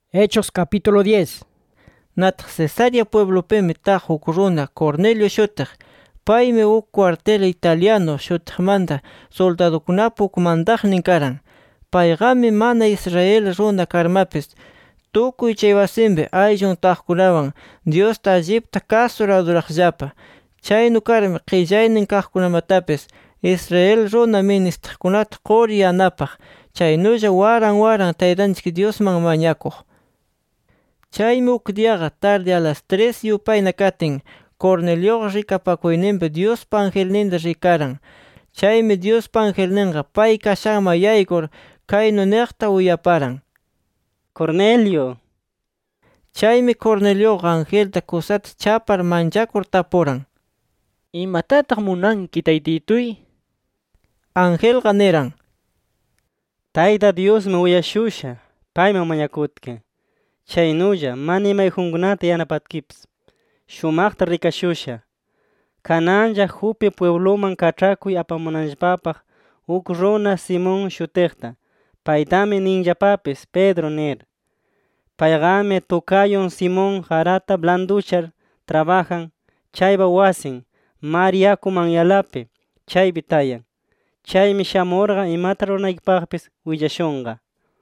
Hechos capítulo 10. Nataq Cesarea pueblopimi taq huk runa Cornelio shutiq. Paymi huk cuartel italiano shutiqmanta soldadukunapa huk mandaqnin karan. Paygami mana Israel runa karmapis tukuy chay wasimpi ayllun taqkunawan Diosta allipta kasur aduraqllapa. Chaynu karmi qillaynin kaqkunamatapis Israel runa ministiqkunata qur yanapaq, chaynulla waran Taytanchik Diosman mañakuq. Chaymi uk diaqa tarde a las 3 yupayna katin Cornelioqa rikapakuyninpi Diospa angelninta rikaran. Chaymi Diospa angelninqa pay kashanman yaykur kaynu niqta uyaparan: Cornelio. Chaymi Cornelioqa angelta kusata chapar manchakur tapuran: ¿Imatataq munanki taytituy? Angelqa niran: Tayta Diosmi uyashusha, payman mañakutki. Chaynulla mana imayjunkunata yanapatkipis shumaqta rikashusha. Kananlla Jope puebloman kach'akuy apamunanllapapaq uk runa Simón shutiqta. Paytami ninllapapis Pedro nir. Paygami tukayun Simón qarata blanduchar trabajan chaypa wasin mar yakuman yalapi chaypi tayan. Chaymi shamurqa imata runaykipaqpis willashunqa.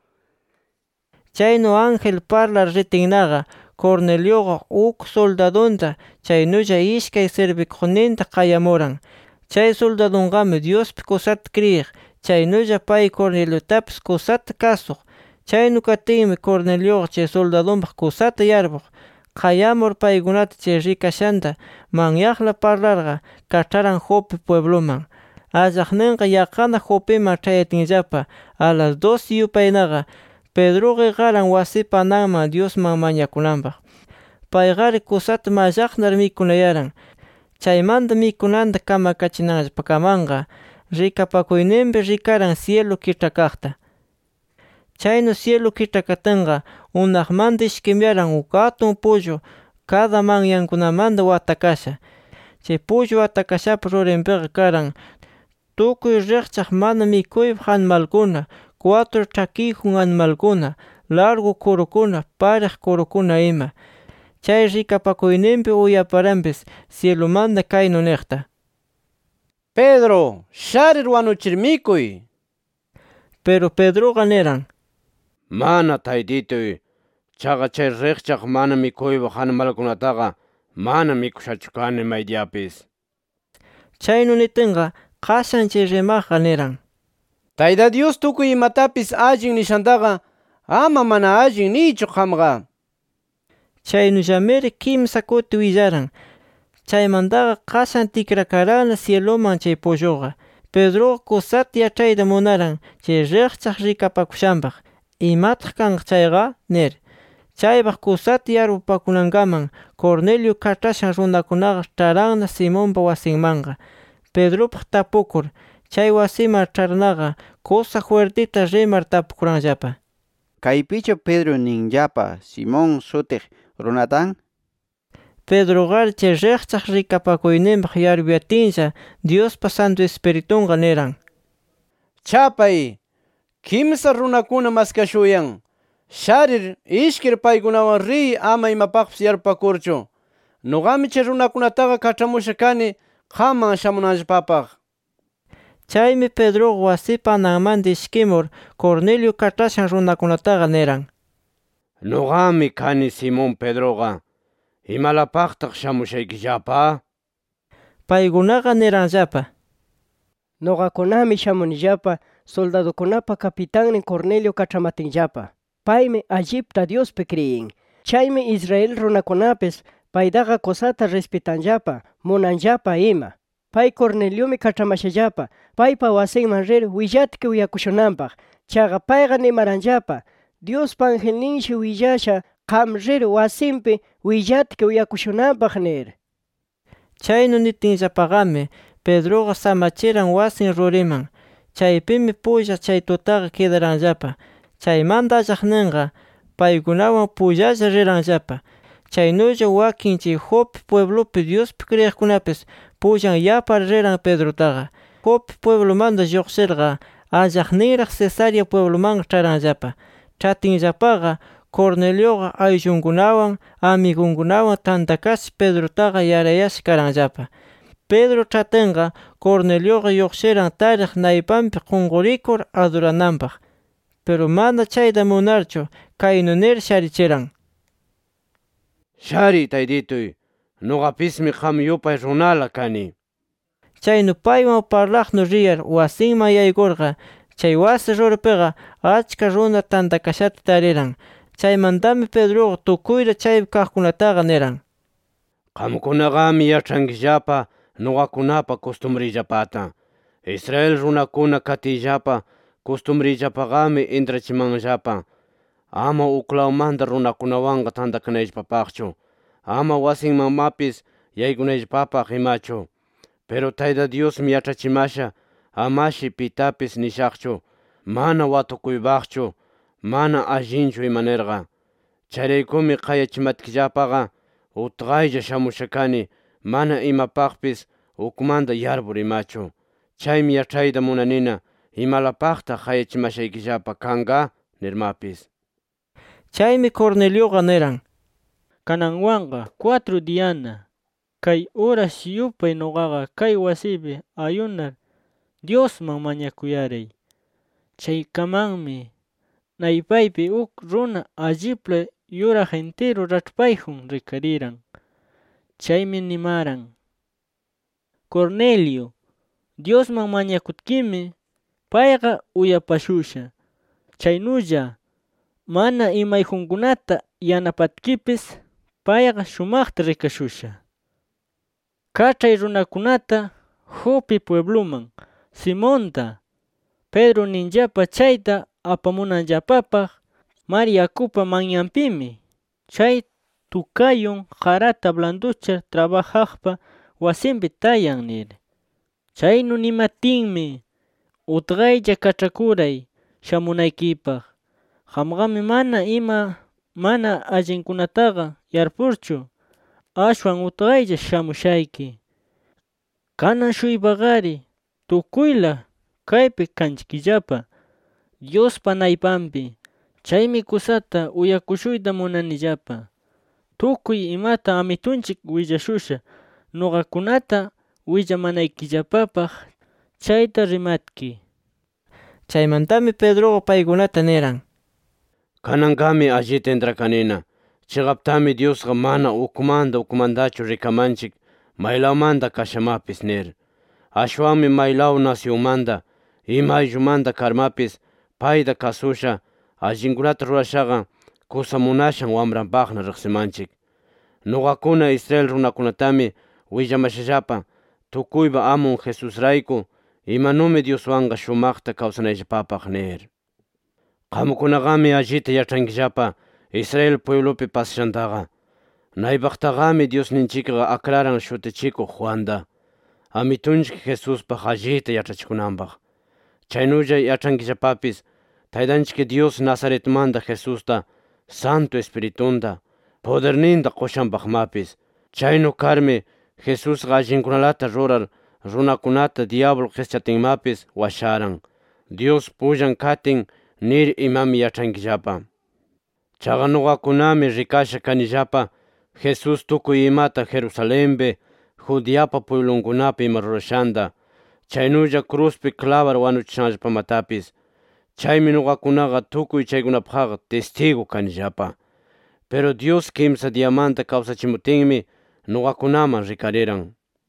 Chaynu ángel parlar ritinnaqa Cornelioqa uk soldadunta chaynulla ishkay sirvikuqninta qayamuran. Chay soldadunqami Diospi kusata kriyiq, chaynulla pay Corneliotapis kusata kasuq. Chaynu katinmi Cornelioqa chay soldadunpaq kusata yarpuq. Qayamur paykunata chay rikashanta manyaqla parlarqa kach'aran Jope puebloman. Allaqninqa yaqana Jopeman ch'ayatinllapa a las 12 yupaynaqa Pedroqa qaran wasipa ananman Diosman mañakunanpaq. Paygari kusata mallaqnar mikunayaran. Chaymanta mikunanta kamakachinanllapakamanqa rikapakuyninpi rikaran cielo kich'akaqta. Chaynu cielo kich'akatinqa unaqmanta ishkimyaran uk atun pullu cada manyankunamanta watakasha. Chay pullu watakashapa rurinpiqa karan tukuy riqchaq mana mikuypaq animalkuna, 4 ch'akiyjun animalkuna, largu kurukuna, pariq kurukuna ima. Chay rikapakuyninpi uyaparanpis cielomanta kaynu niqta: Pedro, sharir wanuchir mikuy. Pero Pedroqa niran: Mana taytituy, chaqa chay riqchaq mana mikuypaq animalkunataqa mana mikushachu kani maydiyapis. Chaynu nitinqa qashan chay rimaqqa niran: Tayta Dios tukuy imatapis allin nishantaqa ama mana allin niychu qamqa. Chaynullamiri kimsa kuti willaran. Chaymantaqa qashan tikrakarana cieloman chay pulluqa. Pedroqa kusata yachayta munaran chay riqchaq rikapakushanpaq. ¿Imataq kanqa chayqa? nir. Chaypaq kusata yarpupakunankaman Cornelio kach'ashan runakunaqa ch'aranna Simonpa wasinmanqa. Pedropaq tapukur chay wasiman ch'arnaqa kusa fuertita rimar tapukuranllapa: ¿Kaypichu Pedro ninllapa Simón sutiq runatan? Pedroqari chay riqchaq rikapakuyninpaq yarpuyatinlla Diospa Santo Espiritunqa niran: Chapay, kimsa runakuna maskashuyan. Sharir ishkir paykunawan riy, ama imapaqpis yarpupakurchu. Nuqami chay runakunataqa kach'amusha kani qamman shamunanllapapaq. Chaymi Pedroqa wasipa ananmanta ishkimur Cornelio kach'ashan runakunataqa niran: Nuqami kani Simón Pedroqa. ¿Imalapaqtaq shamushaykillapa? Paykunaqa niranllapa: Nuqakunami shamunillapa soldadukunapa kapitannin Cornelio kach'amatinllapa. Paymi allipta Diospi kriyin. Chaymi Israel runakunapis paytaqa kusata respetanllapa, munanllapa ima. Pay Corneliomi kach'amashallapa paypa wasinman rir willatki willakushunanpaq. Chaqa payqa nimaranllapa: Diospa angelninshi willasha qam rir wasinpi willatki willakushunanpaq nir. Chaynu nitinllapaqami Pedroqa samachiran wasin ruriman. Chaypimi pulla chay tutaqa kidaranllapa. Chaymanta allaqninqa paykunawan pullalla riranllapa. Chaynulla wakin chay Jope pueblopi Diospi kriyiqkunapis pullan yapar riran Pedrotaqa. Jope pueblomanta lluqsirqa allaqninraq Cesarea puebloman ch'aranllapa. Ch'atinllapaqa Cornelioga ayllunkunawan amigunkunawan tantakas Pedrotaga yarayash karanllapa. Pedro chatenga Cornelioga yoksheran tariq naypanpi qunqurikur adurananpaq. Pero mana chayta munarchu kaynu nir sharichiran: Shari taydituy, noqapismi qam yupay runala kani. Chaynu paywan parlaqnu riyar wasinman yaykurqa, chay wasi rurpiqa achka runa tantakashata tariran. Chaymantami Pedroqa tukuyta chaypi kaqkunataqa niran: Qamkunaqami yach'ankillapa noqakunapa costumbrillapata. Israel runakuna katiyllapa costumbrillapaqami intrachimanllapa. Ama uklawmanta runakunawanqa tantakanayllapapaqchu. Ama wasinmanmapis yaykunayllapapaq imachu. Pero Tayta Diosmi yach'achimasha amashi pitapis nishaqchu, mana watukuybaqchu, mana allinchu imanirqa. Chayraykumi qayachimatkillapaqa utqaylla shamusha kani, mana imapaqpis ukmanta yarbur imachu. Chaymi yach'ayta munanina imalapaqta qayachimashaykillapa kanqa nirmapis. Chaymi Cornelioqa niran: Kananwanqa 4 diyana kay horas yupay noqaqa kay wasipi ayunar Diosman mañakuyaray. Chaykamanmi naypaypi uk runa allipla yuraq entero rachpayjun rikariran. Chaymi nimaran: Cornelio, Diosman mañakutkimi payqa uyapashusha. Chaynulla mana imayjunkunata yanapatkipis payqa shumaqta rikashusha. Kachay runakunata Jope puebluman Simonta, Pedro ninllapa chayta apamunanllapapaq mar yakupa manyanpimi. Chay tukayun qarata blanduchar trabajaqpa wasinpi tayan nir. Chaynu nimatinmi utqaylla kach'akuray shamunaykipaq. Qamqami mana allinkunataqa yarpurchu, ashwan utqaylla shamushayki. Kanan shuybaqari tukuyla kaypi kanchikillapa Diospa naypanpi. Chaymi kusata uyakushuyta munanillapa. Tukuy imata amitunchik willashusha noqakunata willamanaykillapapaq chayta rimatki. Chaymantami Pedroqa paykunata niran: Kananqami allita entrakanina. Chiqaptami Diosqa mana ukmantachu rikamanchik maylawmanta kashamapis nir. Ashwanmi maylaw nacionmanta ima ayllumanta karmapis payta kasusha, allinkunata rurashaqa kusamunashan wamranpaqna riqsimanchik. Noqakuna Israel runakunatami willamashallapa tukuypa amun Jesusrayku imanumi Dioswanqa shumaqta kawsanayllapapaq nir. Qamkunaqami allita yach'ankillapa Israel pueblopi pasashantaqa. Naypaqtaqami Diosninchikqa akraran shutichikuq Juanda, Amitunchik Jesuspaq allita yach'achikunanpaq. Chaynulla yach'ankillapapis Taytanchik Dios Nazaretmanta Jesusta Santo Espiritunta poderninta qushanpaqmapis. Chaynu karmi Jesusqa allinkunalata rurar runakunata diablo qischatinmapis washaran. Dios pullan katin nir imami yach'ankillapa. Chaqa noqakunami rikasha kanillapa Jesus tukuy imata Jerusalempi, Judeapa pueblunkunapi ima rurashanta. Chaynulla cruzpi clavar wanuchishanllapamatapis. Chaymi noqakunaqa tukuy chaykunapaqqa testigo kanillapa. Pero Dios kimsa diamanta kawsachimutinmi noqakunaman rikariran.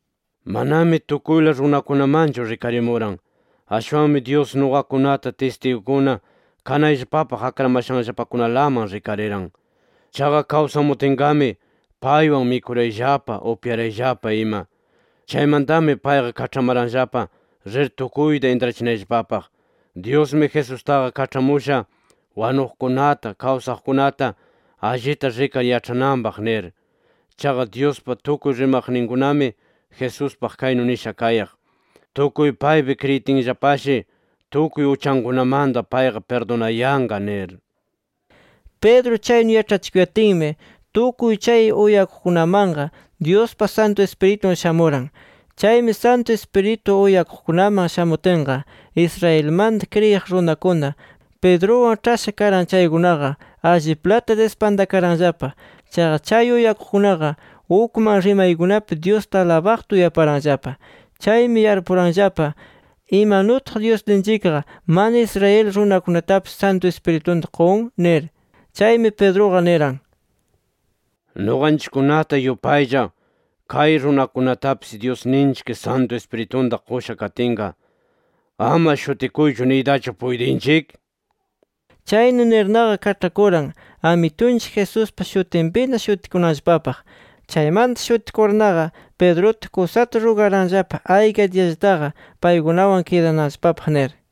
Manami tukuyla runakunamanchu rikarimuran. Ashwanmi Dios noqakunata testigokuna kanayllapapaq akramashanllapakunalaman rikariran. Chaqa kawsamutingami paywan mikurayllapa, upyarayllapa ima. Chaymantami payqa kach'amaranllapa rir tukuyta intrachinayllapapaq. Diosmi Jesustaqa kach'amusha wanuqkunata, kawsaqkunata allita rikar yach'ananpaq nir. Chaqa Diospa tukuy rimaqninkunami Jesuspaq kaynu nisha kayaq: tukuy paypi kriyitinllapashi tukuy uchankunamanta payqa perdonayanqa nir. Pedro chaynu yach'achikuyatinmi tukuy chay uyakuqkunamanqa Diospa Santo Espiritu shamuran. Chaymi Santo Espiritu uyakuqkunaman shamutinqa Israelmanta kriyiq runakuna Pedrowan tasha karan chaykunaqa alli plata despandakaranllapa. Chaqa chay uyakuqkunaqa ukman rimaykunapi Diosta alabaqta uyaparanllapa. Chaymi yarpuranllapa imanutaq Diosninchikqa mana Israel runakunatapis Santo Espiritunta qun nir. Chaymi Pedroqa niran: Nuqanchikkunata yupaylla kay runakunatapis Diosninchik Santo Espiritunta qusha katinqa ama shutikuychu niytachu puydinchik. Chaynu nirnaqa kach'akuran Amitunchik Jesuspa shutinpina shutikunanllapapaq. Chaymanta shutikurnaqa Pedrota kusata rugaranllapa ayga diyallataqa paykunawan kidananllapapaq nir.